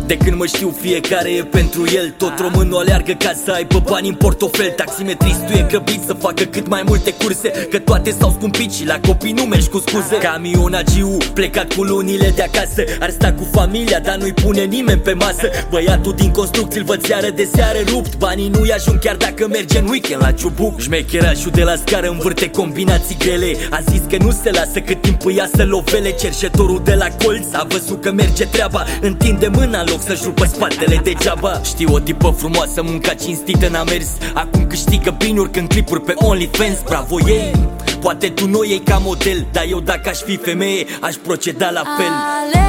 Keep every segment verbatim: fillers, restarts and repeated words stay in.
De când mă știu fiecare e pentru el. Tot românul aleargă ca să aibă bani în portofel. Taximetristul e grăbit să facă cât mai multe curse, că toate s-au scumpit și la copii nu mergi cu scuze. Camionagiu plecat cu lunile de acasă, ar sta cu familia, dar nu-i pune nimeni pe masă. Băiatul din construcții îl văd seară de seară rupt. Banii nu-i ajung chiar dacă merge în weekend la ciubuc. Șmecherașul de la scară învârte combinații grele. A zis că nu se lasă cât timp îi ia să lovele. Cerșetorul de la colț a văzut că merge treaba, întinde mâna în loc să-și rupă spatele degeaba. Știu o tipă frumoasă, munca cinstită n-a mers, acum câștigă bine urcând clipuri pe OnlyFans. Bravo ei! Poate tu nu iei ca model, dar eu dacă aș fi femeie aș proceda la fel. Ale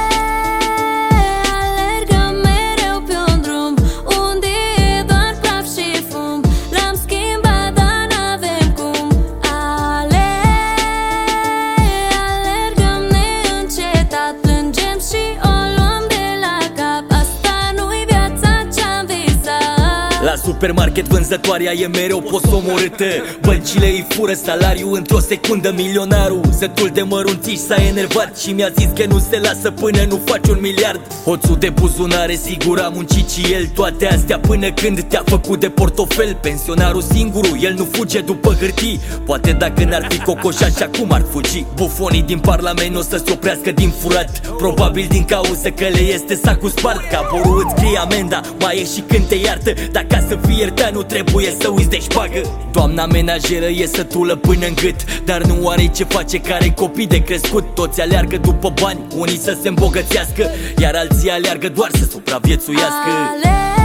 alergăm mereu pe un drum unde e doar praf și fum. L-am schimbat, dar n-avem cum. Ale alergăm neîncetat, plângem și o luăm de la cap. Asta nu-i viața ce-am visat. La supermarket vânzătoarea e mereu posomorâtă. Băncile îi fură salariul într-o secundă. Milionarul, sătul de mărunțiși, s-a enervat și mi-a zis că nu se lasă până nu faci un miliard. Hoțul de buzunare sigur a muncit și el toate astea până când te-a făcut de portofel. Pensionarul singurul, el nu fuge după hârtii. Poate dacă n-ar fi cocoșat și acum ar fugi. Bufonii din parlament nu o să se oprească din furat, probabil din cauza că le este sacul spart. Caborul îți scrie amenda, mai e și când te iartă, dar ca să fii iertat nu trebuie să uiți de șpagă. Doamna menajeră e sătulă până în gât, dar nu are ce face, care copii de crescut. Toți aleargă după bani, unii să se îmbogățească, iar alții aleargă doar să supraviețuiască. Ale